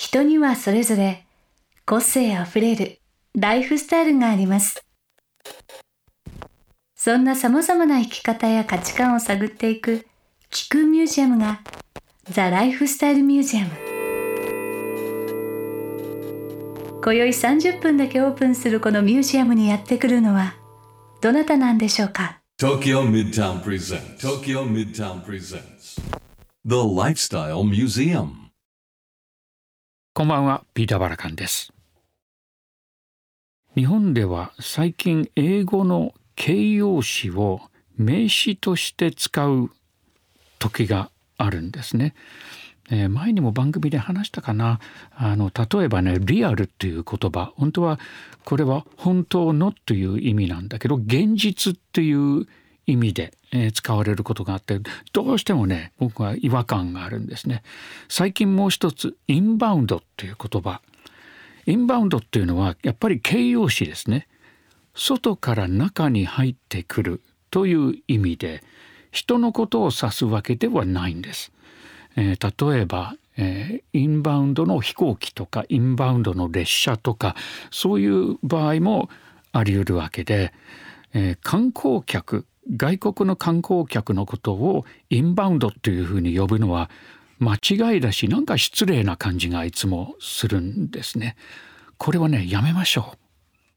人にはそれぞれ個性あふれるライフスタイルがあります。そんな様々な生き方や価値観を探っていく気空ミュージアムがザ・ライフスタイルミュージアム。今宵30分だけオープンするこのミュージアムにやってくるのはどなたなんでしょうか。 Tokyo Midtown presents The Lifestyle Museum。 こんばんは、ピーター・バラカンです。日本では最近英語の形容詞を名詞として使う時があるんですね。前にも番組で話したかな。例えばね、リアルっていう言葉、本当はこれは本当のという意味なんだけど、現実っていう意味で、使われることがあって、どうしてもね、僕は違和感があるんですね。最近もう一つ、インバウンドっていう言葉。インバウンドっていうのはやっぱり形容詞ですね。外から中に入ってくるという意味で、人のことを指すわけではないんです。例えば、インバウンドの飛行機とかインバウンドの列車とかそういう場合もあり得るわけで、観光客、外国の観光客のことをインバウンドというふうに呼ぶのは間違いだし、なんか失礼な感じがいつもするんですね。これはね、やめましょう。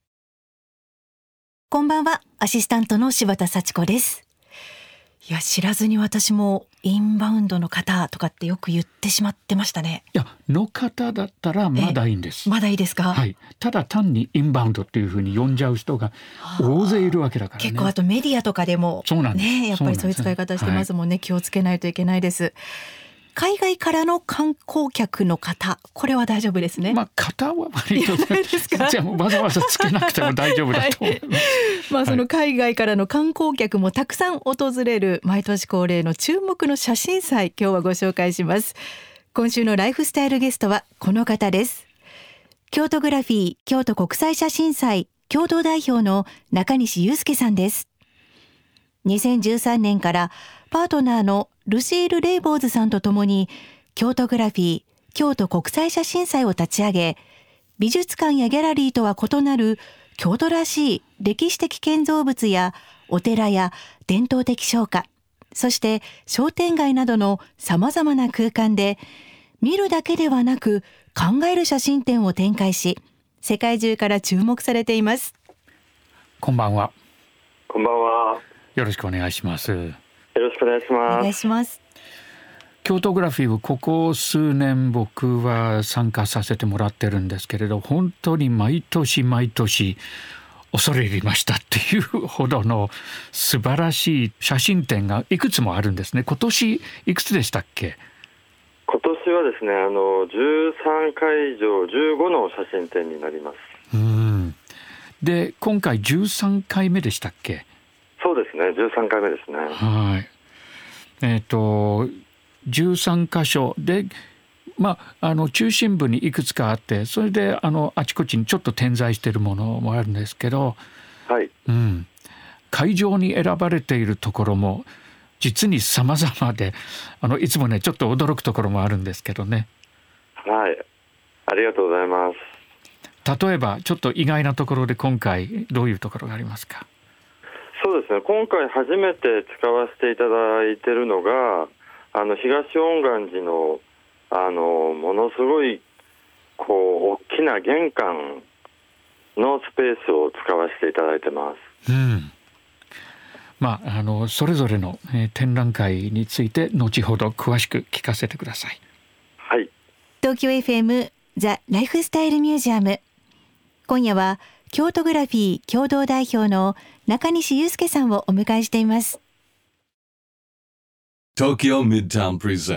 こんばんは、アシスタントの柴田幸子です。いや、知らずに私もインバウンドの方とかってよく言ってしまってましたね。 いや、の方だったらまだいいんです。 まだいいですか。 はい。ただ単にインバウンドっていうふうに呼んじゃう人が大勢いるわけだからね。 結構あとメディアとかでもそうなんです、 ね、やっぱりそういう使い方してますもんね。気をつけないといけないです。海外からの観光客の方、これは大丈夫ですね。 方は割とじゃあわざわざつけなくても大丈夫だと思います。 その海外からの観光客もたくさん訪れる毎年恒例の注目の写真祭、今日はご紹介します。今週のライフスタイルゲストはこの方です。京都グラフィー京都国際写真祭共同代表の中西祐介さんです。2013年からパートナーのルシール・レイボーズさんと共に京都グラフィー京都国際写真祭を立ち上げ、美術館やギャラリーとは異なる京都らしい歴史的建造物やお寺や伝統的商家、そして商店街などのさまざまな空間で見るだけではなく考える写真展を展開し、世界中から注目されています。 こんばんは。 こんばんは。 よろしくお願いします。 よろしくお願いします。 お願いします。 京都グラフィーをここ数年僕は参加させてもらってるんですけれど、本当に毎年恐れ入りましたっていうほどの素晴らしい写真展がいくつもあるんですね。今年いくつでしたっけ？ 今年はですね、13会場15の写真展になります。 で、今回13回目でしたっけ？ そうですね、13回目ですね。 はい。13箇所で、中心部にいくつかあって、それであちこちにちょっと点在しているものもあるんですけど、 はい。 会場に選ばれているところも実に様々で、いつもねちょっと驚くところもあるんですけどね。 はい。ありがとうございます。 例えばちょっと意外なところで今回どういうところがありますか？ そうですね、今回初めて使わせていただいているのが東恩願寺のものすごい大きな玄関のスペースを使わせていただいてます。 それぞれの、展覧会について後ほど詳しく聞かせてください。 はい。 東京 FM ザ・ライフスタイルミュージアム、今夜は京都グラフィー共同代表の中西祐介さんをお迎えしています。 Tokyo Midtown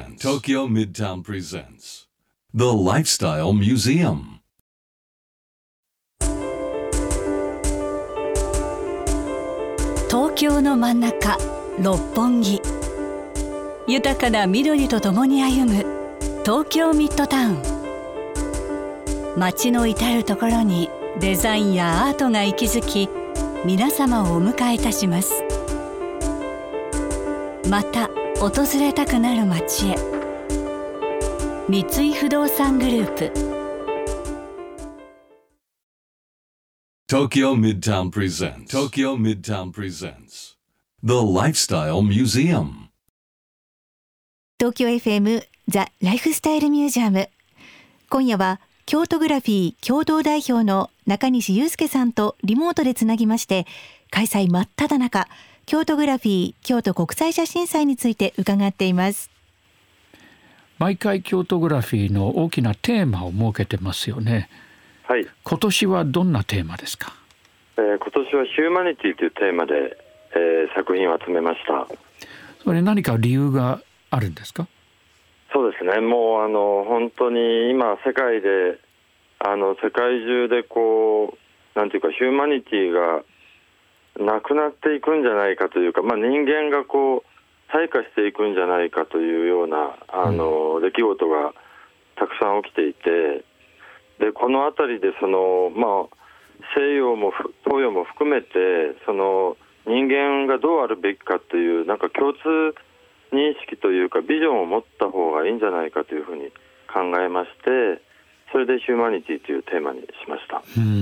presents The Lifestyle Museum。 東京の真ん中、六本木。豊かな緑とともに歩む東京ミッドタウン。街の至るところにデザインやアートが息づき、皆様をお迎えいたします。また訪れたくなる街へ。 三井不動産グループ。 Tokyo Midtown presents The Lifestyle Museum. 東京 FM ザ・ライフスタイルミュージアム。今夜は京都グラフィー共同代表の中西祐介さんとリモートでつなぎまして、開催真っ只中京都グラフィー京都国際写真祭について伺っています。 毎回京都グラフィーの大きなテーマを設けてますよね。 はい、 今年はどんなテーマですか？ 今年はヒューマニティというテーマで、作品を集めました。 それ何か理由があるんですか？ そうですね、もう本当に今世界で世界中でこうなんていうかヒューマニティがなくなっていくんじゃないかというか、人間がこう退化していくんじゃないかというような出来事がたくさん起きていて、でこの辺りで西洋も東洋も含めて人間がどうあるべきかというなんか共通認識というかビジョンを持った方がいいんじゃないかというふうに考えまして、それでヒューマニティというテーマにしました。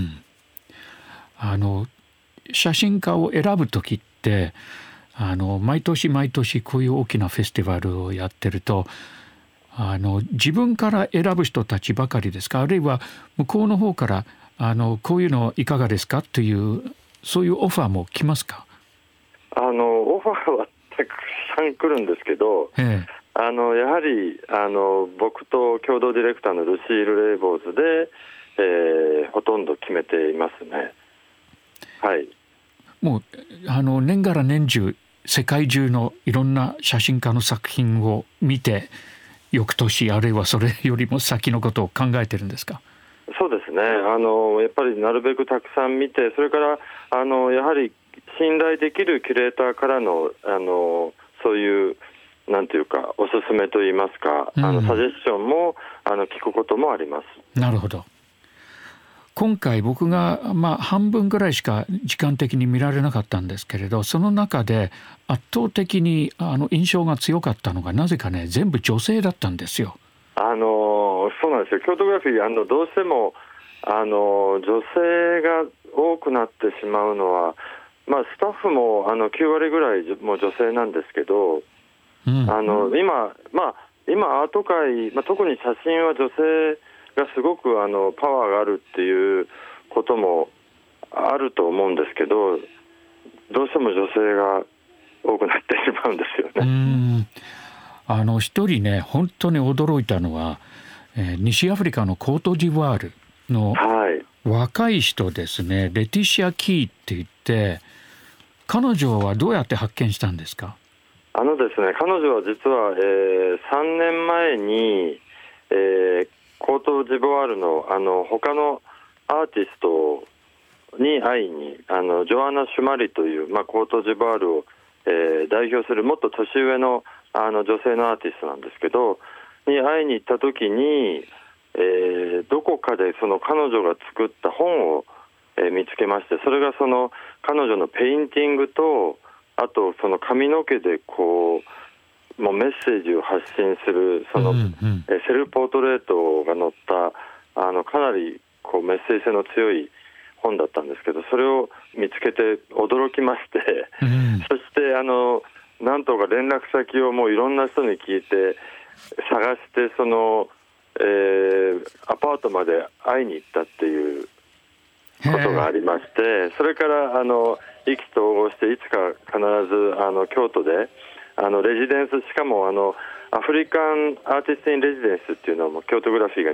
写真家を選ぶときって毎年こういう大きなフェスティバルをやってると自分から選ぶ人たちばかりですか？あるいは向こうの方からこういうのいかがですかというそういうオファーも来ますか？ オファーはたくさん来るんですけど、やはり僕と共同ディレクターのルシール・レイボーズで、ほとんど決めていますね。はい、 もう年がら年中世界中のいろんな写真家の作品を見て翌年あるいはそれよりも先のことを考えてるんですか？ そうですね、やっぱりなるべくたくさん見て、それからやはり信頼できるキュレーターからのそういうなんていうかおすすめといいますか、サジェスションも聞くこともあります。 なるほど。今回僕が半分ぐらいしか時間的に見られなかったんですけれど、その中で圧倒的に印象が強かったのがなぜかね、全部女性だったんですよ。 そうなんですよ。京都グラフィーどうしても女性が多くなってしまうのは、スタッフも9割ぐらいも女性なんですけど、今アート界、特に写真は女性がすごくパワーがあるっていうこともあると思うんですけど、どうしても女性が多くなってしまうんですよね。 一人ね本当に驚いたのは、西アフリカのコートジボワールの若い人ですね、レティシア・キーって言って、彼女はどうやって発見したんですか？ ですね、彼女は実は、3年前に、コートジボワールの他のアーティストに会いにジョアナ・シュマリという、コートジボワールを、代表するもっと年上の女性のアーティストなんですけどに会いに行った時に、どこかでその彼女が作った本を、見つけまして、それがその彼女のペインティングと、あとその髪の毛でこうもうメッセージを発信するセルフポートレートが載ったかなりこうメッセージ性の強い本だったんですけど、それを見つけて驚きまして、そしてなんとか連絡先をもういろんな人に聞いて探して、その、アパートまで会いに行ったっていうことがありまして、それから意気投合していつか必ず京都でレジデンス、しかもアフリカンアーティストインレジデンスっていうのも京都グラフィーが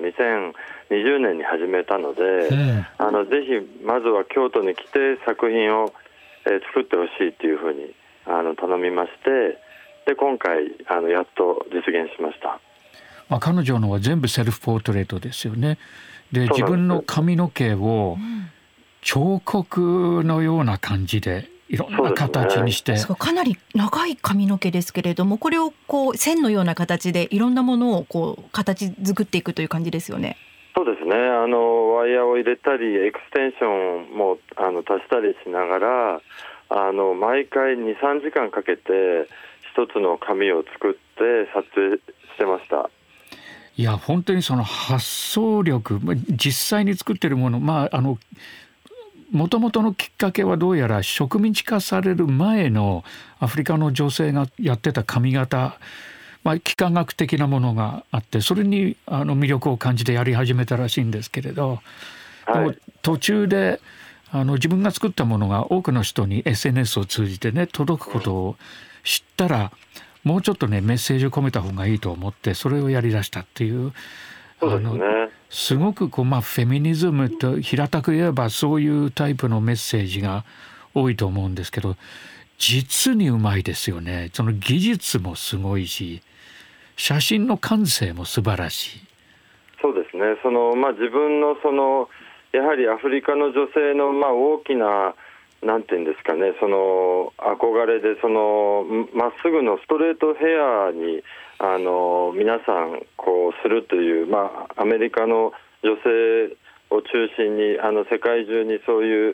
2020年に始めたので、ぜひまずは京都に来て作品を、作ってほしいっていうふうに頼みまして、で今回やっと実現しました。 彼女のは全部セルフポートレートですよね。で自分の髪の毛を彫刻のような感じでいろんな形にして、 かなり長い髪の毛ですけれども、これをこう線のような形でいろんなものをこう形作っていくという感じですよね。 そうですね、ワイヤーを入れたりエクステンションも足したりしながら毎回 2,3 時間かけて一つの紙を作って撮影してました。 いや本当にその発想力、実際に作ってるもの、もともとのきっかけはどうやら植民地化される前のアフリカの女性がやってた髪型、幾何学的なものがあって、それに魅力を感じてやり始めたらしいんですけれど、でも途中で自分が作ったものが多くの人に SNS を通じてね届くことを知ったら、もうちょっとねメッセージを込めた方がいいと思ってそれをやりだしたっていう、すごくフェミニズムと平たく言えばそういうタイプのメッセージが多いと思うんですけど、実にうまいですよね。その技術もすごいし、写真の感性も素晴らしい。 そうですね。自分のやはりアフリカの女性の大きななんていうんですかね、憧れでまっすぐのストレートヘアに皆さんこうするという、アメリカの女性を中心に世界中にそういう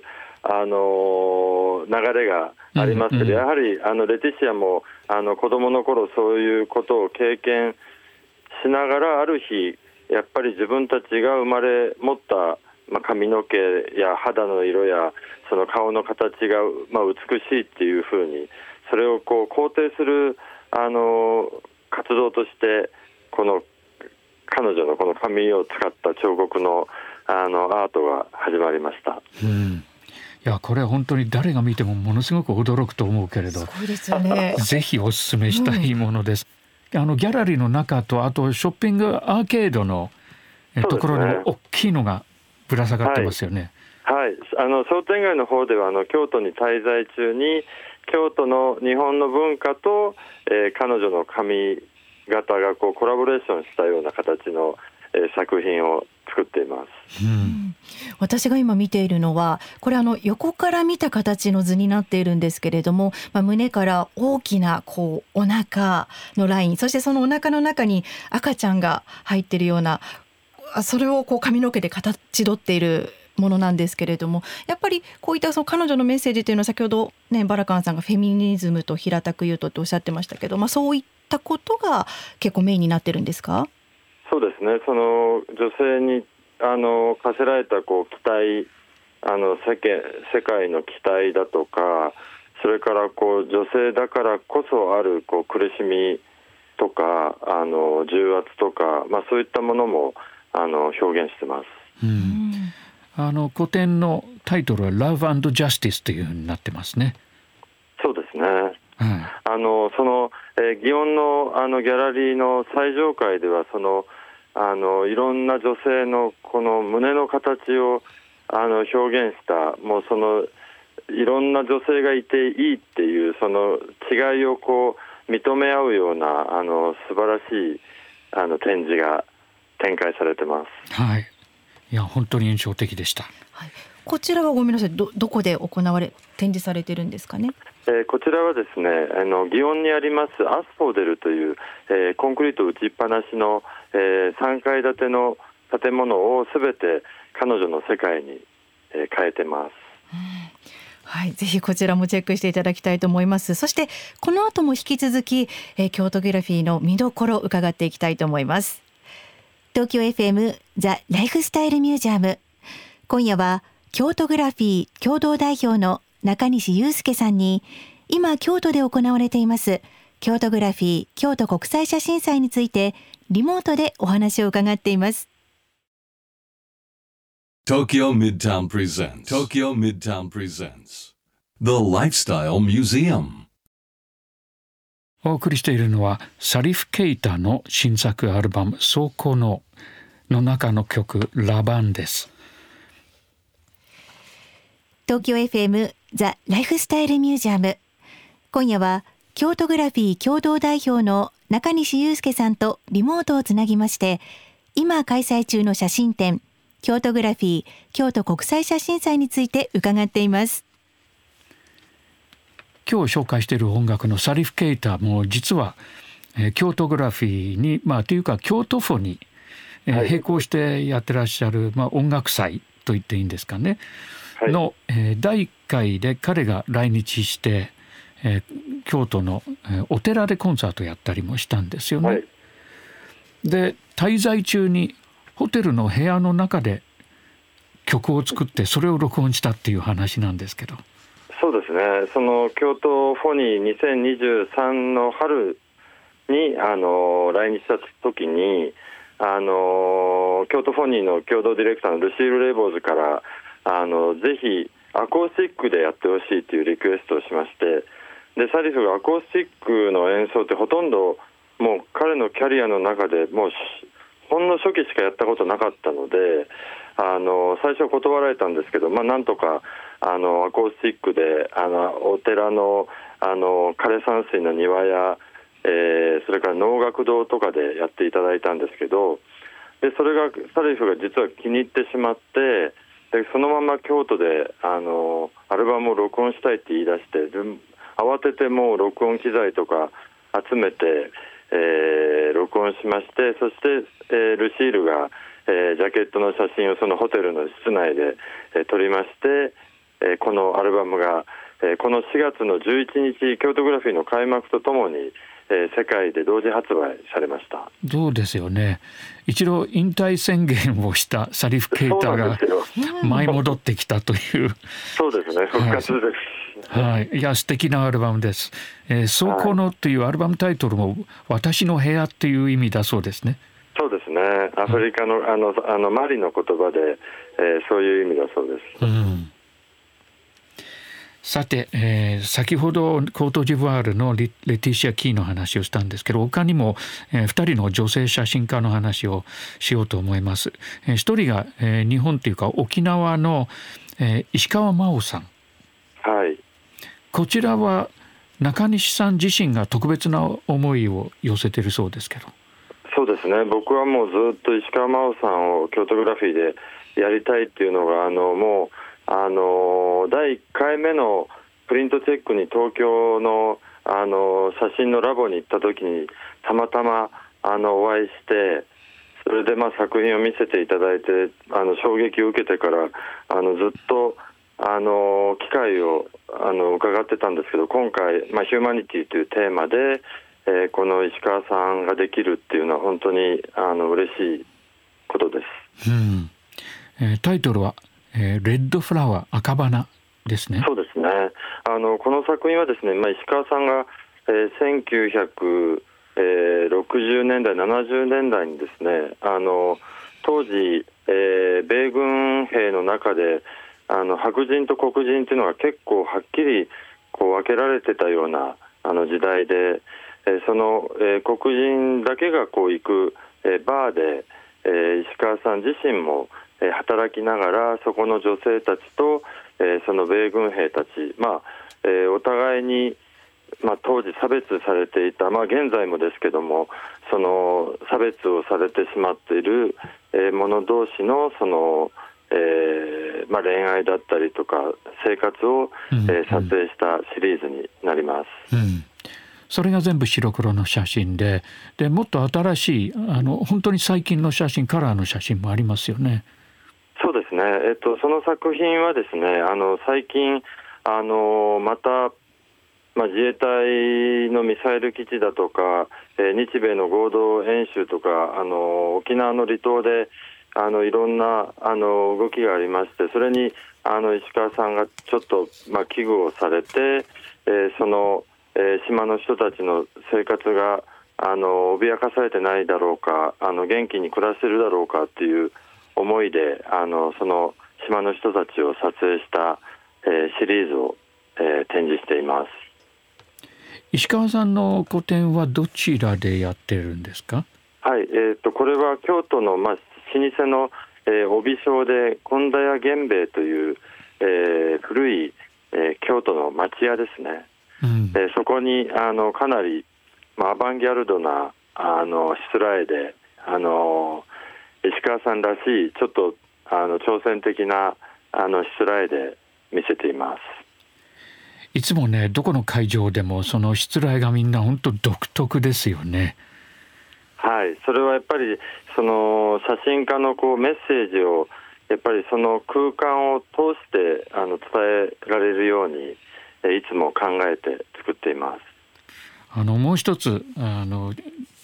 流れがありますけど、やはりレティシアも子供の頃そういうことを経験しながら、ある日やっぱり自分たちが生まれ持った髪の毛や肌の色やその顔の形が美しいっていうふうに、それをこう肯定する活動として、この彼女のこの髪を使った彫刻のアートが始まりました。 いやこれは本当に誰が見てもものすごく驚くと思うけれど、 すごいですよね。 ぜひお勧めしたいものです。ギャラリーの中と、あとショッピングアーケードのところにも大きいのがぶら下がってますよね。 はい、商店街の方では京都に滞在中に京都の日本の文化と、彼女の髪型がこうコラボレーションしたような形の、作品を作っています。 私が今見ているのはこれ横から見た形の図になっているんですけれども、胸から大きなこうお腹のライン、そしてそのお腹の中に赤ちゃんが入っているような、それをこう髪の毛で形取っているものなんですけれども、やっぱりこういった彼女のメッセージというのは先ほどねバラカンさんがフェミニズムと平たく言うとっておっしゃってましたけど、そういったことが結構メインになってるんですか？ そうですね。その女性に課せられたこう期待、世界の期待だとか、それからこう女性だからこそあるこう苦しみとか重圧とか、そういったものも表現してます。 古典のタイトルは Love and Justice というふうになってますね。 そうですね。祇園のギャラリーの最上階ではいろんな女性のこの胸の形を表現した、もういろんな女性がいていいっていうその違いをこう認め合うような素晴らしい展示が展開されてます。 はい。いや本当に印象的でした。 はい、こちらはごめんなさい、どこで展示されてるんですかね？ こちらはですね、祇園にありますアスフォーデルという、コンクリート打ちっぱなしの、3階建ての建物をすべて彼女の世界に、変えてます。 はい、ぜひこちらもチェックしていただきたいと思います。そしてこの後も引き続き、京都グラフィーの見どころを伺っていきたいと思います。東京 FM ザ・ライフスタイルミュージアム、今夜は京都グラフィー共同代表の中西祐介さんに、今京都で行われています京都グラフィー京都国際写真祭についてリモートでお話を伺っています。 Tokyo Midtown presents The Lifestyle Museum。 お送りしているのはサリフ・ケイタの新作アルバム走行の中の曲ラバンです。 東京 FM ザ・ライフスタイルミュージアム、今夜は京都グラフィー共同代表の中西祐介さんとリモートをつなぎまして、今開催中の写真展京都グラフィー京都国際写真祭について伺っています。 今日紹介している音楽のサリフ・ケイタも実は、京都グラフィーにというか京都フォに、並行してやってらっしゃる、音楽祭と言っていいんですかね、の、第1回で彼が来日して、京都の、お寺でコンサートやったりもしたんですよね。 で滞在中にホテルの部屋の中で曲を作ってそれを録音したっていう話なんですけど。 そうですね、その京都フォニー2023の春に来日した時に京都フォニーの共同ディレクターのルシール・レイボーズからぜひアコースティックでやってほしいというリクエストをしまして、でサリフがアコースティックの演奏ってほとんどもう彼のキャリアの中でもうほんの初期しかやったことなかったので最初断られたんですけど、なんとかアコースティックでお寺の枯山水の庭や、それから能楽堂とかでやっていただいたんですけど、でそれがサリフが実は気に入ってしまって、でそのまま京都でアルバムを録音したいって言い出して、慌ててもう録音機材とか集めて、録音しまして、そして、ルシールが、ジャケットの写真をそのホテルの室内で、撮りまして、このアルバムが、この4月の11日京都グラフィーの開幕とともに、世界で同時発売されました。 そうですよね。一度引退宣言をしたサリフ・ケイタが舞い戻ってきたという。 そうですね、復活です、 はい、いや素敵なアルバムです。走行のというアルバムタイトルも私の部屋っていう意味だそうですね。 そうですね、アフリカの、マリの言葉で、そういう意味だそうです、 さて、先ほどコートジボワールのレティシア・キーの話をしたんですけど、他にも、2人の女性写真家の話をしようと思います。1人が、日本というか沖縄の、石川真央さん、 はい、 こちらは中西さん自身が特別な思いを寄せているそうですけど。 そうですね、僕はもうずっと石川真央さんを京都グラフィーでやりたいっていうのがもう第1回目のプリントチェックに東京の、写真のラボに行った時にたまたまお会いして、それで作品を見せていただいて衝撃を受けてからずっと機会を伺ってたんですけど、今回、ヒューマニティというテーマで、この石川さんができるっていうのは本当に嬉しいことです、 タイトルはレッドフラワー、赤花ですね。 そうですね、この作品はですね、石川さんが、1960年代70年代にですね当時、米軍兵の中で白人と黒人というのが結構はっきり分けられてたような時代で、その、黒人だけが行く、バーで、石川さん自身も働きながらそこの女性たちと、その米軍兵たち、お互いに、当時差別されていた、現在もですけどもその差別をされてしまっている、者同士のその、恋愛だったりとか生活を、撮影したシリーズになります、 それが全部白黒の写真で、もっと新しい本当に最近の写真、カラーの写真もありますよね。 そうですね、その作品はですね最近また、自衛隊のミサイル基地だとか、日米の合同演習とか沖縄の離島でいろんな動きがありまして、それに石川さんがちょっと、危惧をされて、その、島の人たちの生活が脅かされてないだろうか、元気に暮らしてるだろうかっていう思いでその島の人たちを撮影した、シリーズを、展示しています。 石川さんの個展はどちらでやってるんですか？ はい、これは京都の、老舗の、帯商で金田屋源兵衛という、古い、京都の町屋ですね、そこにかなり、アバンギャルドなしつらえで石川さんらしいちょっと挑戦的なしつらえで見せています。 いつもね、どこの会場でもそのしつらえがみんな本当独特ですよね。 はい、それはやっぱりその写真家のメッセージをやっぱりその空間を通して伝えられるようにいつも考えて作っています。 もう一つ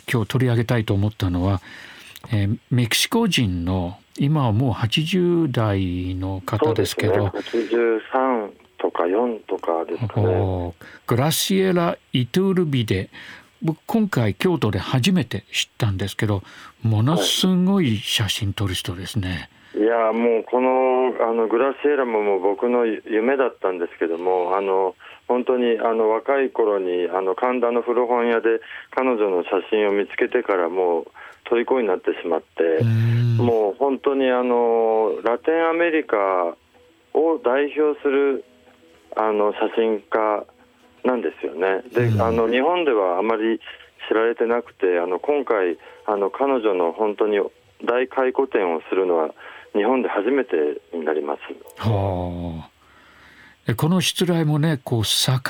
今日取り上げたいと思ったのは、メキシコ人の今はもう80代の方ですけど、 そうですね、83とか4とかですかね。 グラシエラ・イトゥールビデ、僕今回京都で初めて知ったんですけど、ものすごい写真撮る人ですね。 いやもうこのグラシエラももう僕の夢だったんですけども、本当に若い頃に神田の古本屋で彼女の写真を見つけてからもう虜になってしまって、もう本当にラテンアメリカを代表する写真家なんですよね。で、日本ではあまり知られてなくて、今回彼女の本当に大回顧展をするのは日本で初めてになります。 はあ、この失礼もね、こう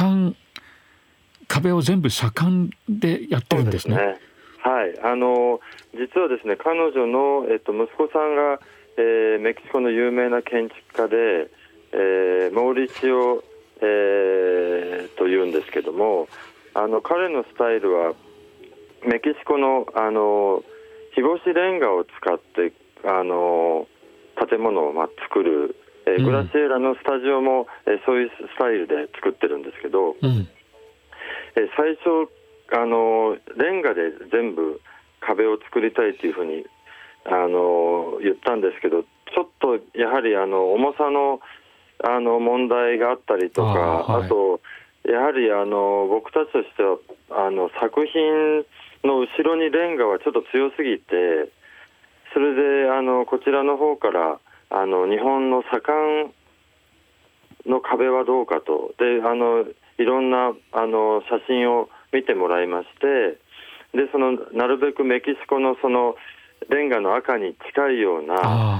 壁を全部左官でやってるんですね。 そうですね、はい、実はですね、彼女の、息子さんが、メキシコの有名な建築家で、モーリシオ、というんですけども、彼のスタイルはメキシコの日干しレンガを使って建物を作る、グラシエラのスタジオも、そういうスタイルで作ってるんですけど、最初レンガで全部壁を作りたいというふうに言ったんですけど、ちょっとやはり重さの問題があったりとか、あとやはり僕たちとしては作品の後ろにレンガはちょっと強すぎて、それでこちらの方から日本の左官の壁はどうかと、でいろんな写真を見てもらいまして、でなるべくメキシコのそのレンガの赤に近いような、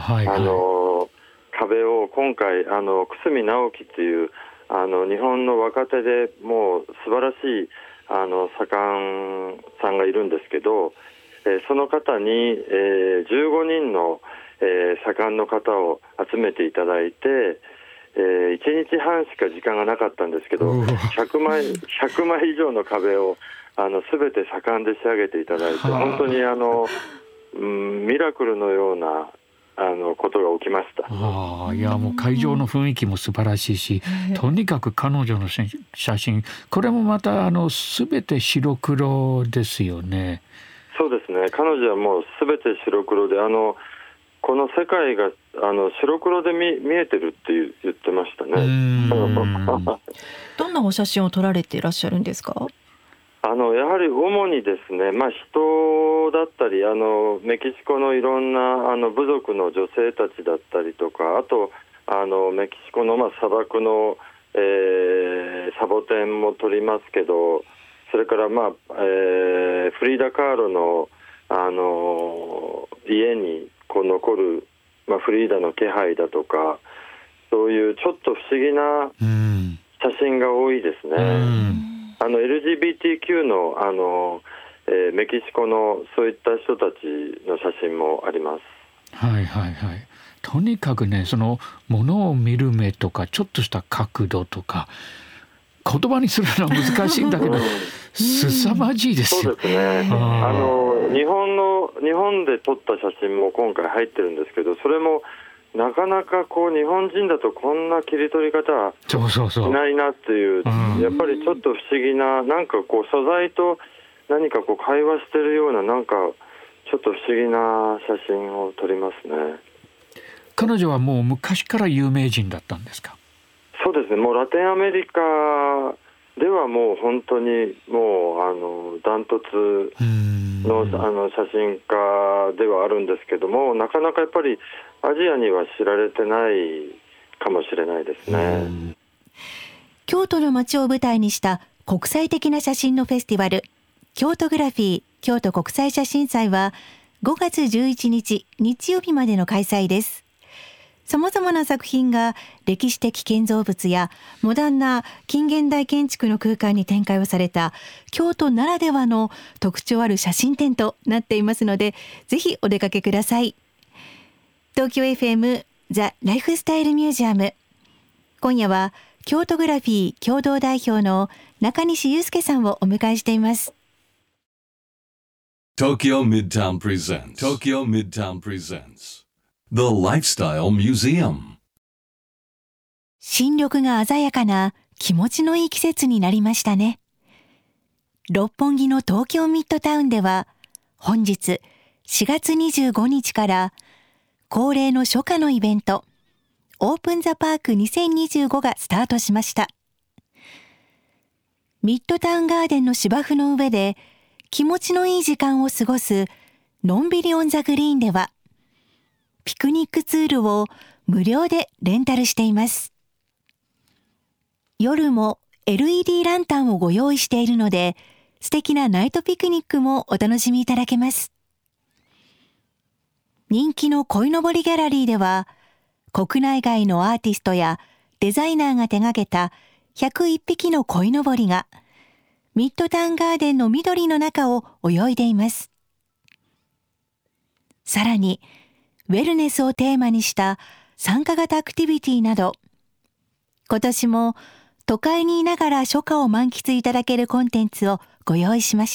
壁を今回久住直樹という日本の若手でもう素晴らしい左官さんがいるんですけど、その方に、15人の、左官の方を集めていただいて、1日半しか時間がなかったんですけど、100枚以上の壁を全て左官で仕上げていただいて、本当にミラクルのようなことが起きました。 いやもう会場の雰囲気も素晴らしいし、とにかく彼女の写真、これもまた全て白黒ですよね。 そうですね、彼女はもう全て白黒で、この世界が白黒で見えてるって言ってましたね。 どんなお写真を撮られていらっしゃるんですか？ やはり主にですね、人だったりメキシコのいろんな部族の女性たちだったりとか、あとメキシコの砂漠の、サボテンも撮りますけど、それからフリーダ・カーロの家に残る、フリーダの気配だとか、そういうちょっと不思議な写真が多いですね。LGBTQ の、メキシコのそういった人たちの写真もあります。 とにかくね、その物を見る目とかちょっとした角度とか言葉にするのは難しいんだけど凄まじいですよ。 そうですね。日本で撮った写真も今回入ってるんですけど、それもなかなか日本人だとこんな切り取り方はしないなっていう、やっぱりちょっと不思議な、なんか素材と何か会話してるような、なんかちょっと不思議な写真を撮りますね。 彼女はもう昔から有名人だったんですか？ そうですね、もうラテンアメリカではもう本当にもうダントツの写真家ではあるんですけども、なかなかやっぱりアジアには知られてないかもしれないですね。 京都の街を舞台にした国際的な写真のフェスティバル、京都グラフィー京都国際写真祭は5月11日日曜日までの開催です。さまざまな作品が歴史的建造物やモダンな近現代建築の空間に展開をされた京都ならではの特徴ある写真展となっていますので、ぜひお出かけください。東京 FM ザ・ライフスタイルミュージアム、今夜は京都グラフィー共同代表の中西祐介さんをお迎えしています。 Tokyo Midtown presents The Lifestyle Museum. 新緑が鮮やかな気持ちのいい季節になりましたね。六本木の東京ミッドタウンでは本日4月25日から恒例の初夏のイベントオープンザパーク2025がスタートしました。ミッドタウンガーデンの芝生の上で気持ちのいい時間を過ごすのんびりオンザグリーンではピクニックツールを無料でレンタルしています。夜も LED ランタンをご用意しているので素敵なナイトピクニックもお楽しみいただけます。人気の鯉のぼりギャラリーでは国内外のアーティストやデザイナーが手掛けた101匹の鯉のぼりがミッドタウンガーデンの緑の中を泳いでいます。さらにウェルネスをテーマにした参加型アクティビティなど今年も都会にいながら初夏を満喫いただけるコンテンツをご用意しました。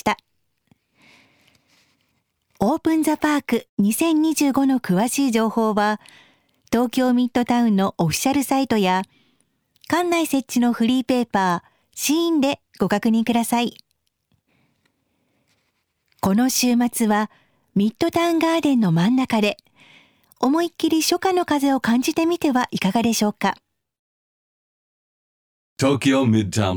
オープンザパーク2025の詳しい情報は東京ミッドタウンのオフィシャルサイトや館内設置のフリーペーパーシーンでご確認ください。この週末はミッドタウンガーデンの真ん中で思いっきり初夏の風を感じてみてはいかがでしょうか。 Tokyo Midtown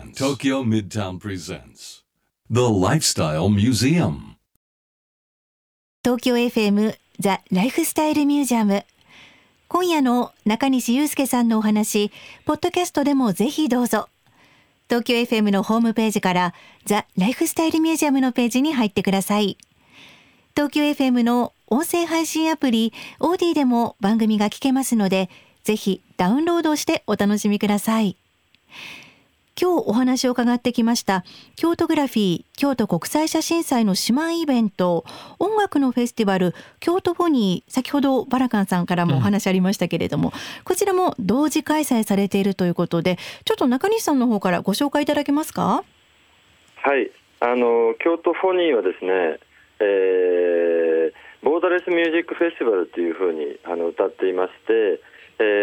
presents The Lifestyle Museum. 東京 FM ザ・ライフスタイルミュージアム。今夜の中西祐介さんのお話、ポッドキャストでもぜひどうぞ。東京 FM のホームページからザ・ライフスタイルミュージアムのページに入ってください。東京 FM の音声配信アプリオーディでも番組が聞けますので、ぜひダウンロードしてお楽しみください。今日お話を伺ってきました京都グラフィー京都国際写真祭の姉妹イベント音楽のフェスティバル京都フォニー、先ほどバラカンさんからもお話ありましたけれども、こちらも同時開催されているということで、ちょっと中西さんの方からご紹介いただけますか。 はい、京都フォニーはですね、ボーダレスミュージックフェスティバルというふうに歌っていまして、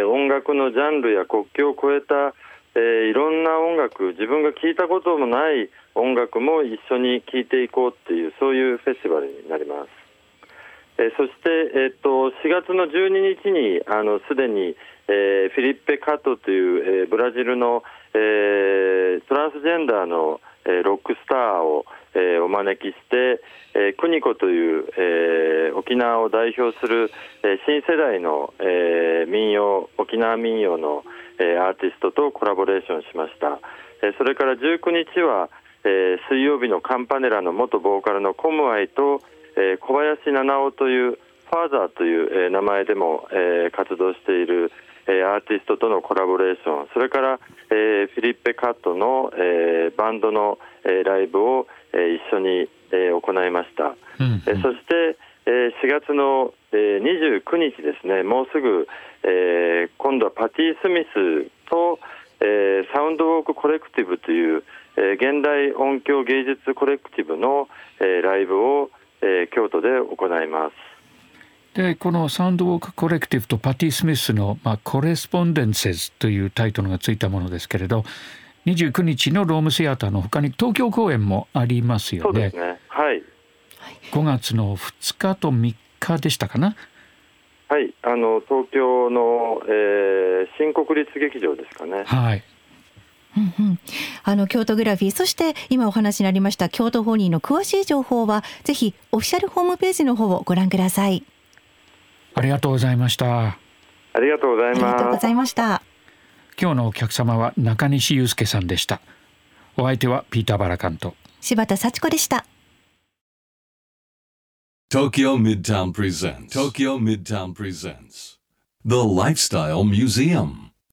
音楽のジャンルや国境を超えたいろんな音楽、自分が聞いたこともない音楽も一緒に聴いていこうっていうそういうフェスティバルになります。そして、4月の12日にすでに、フィリッペ・カットという、ブラジルの、トランスジェンダーの、ロックスターを、お招きして、クニコという、沖縄を代表する、新世代の、民謡、沖縄民謡のアーティストとコラボレーションしました。それから19日は、水曜日のカンパネラの元ボーカルのコムアイと、小林七尾というファーザーという、名前でも、活動している、アーティストとのコラボレーション、それから、フィリッペ・カットの、バンドの、ライブを、一緒に、行いました。そして、4月の、29日ですね、もうすぐ、今度はパティ・スミスと、サウンドウォークコレクティブという、現代音響芸術コレクティブの、ライブを、京都で行います。 でこのサウンドウォークコレクティブとパティ・スミスの、コレスポンデンセスというタイトルがついたものですけれど、29日のロームシアターの他に東京公演もありますよね。 そうですね、はい、 5月の2日と3日でしたかな。 はい、東京の、新国立劇場ですかね。 はい、 京都グラフィー、そして今お話になりました京都フォニーの詳しい情報はぜひオフィシャルホームページの方をご覧ください。 ありがとうございました。 ありがとうございます。 ありがとうございました。 今日のお客様は中西祐介さんでした。お相手はピーター・バラカンと柴田幸子でした。 Tokyo Midtown presents The Lifestyle Museum.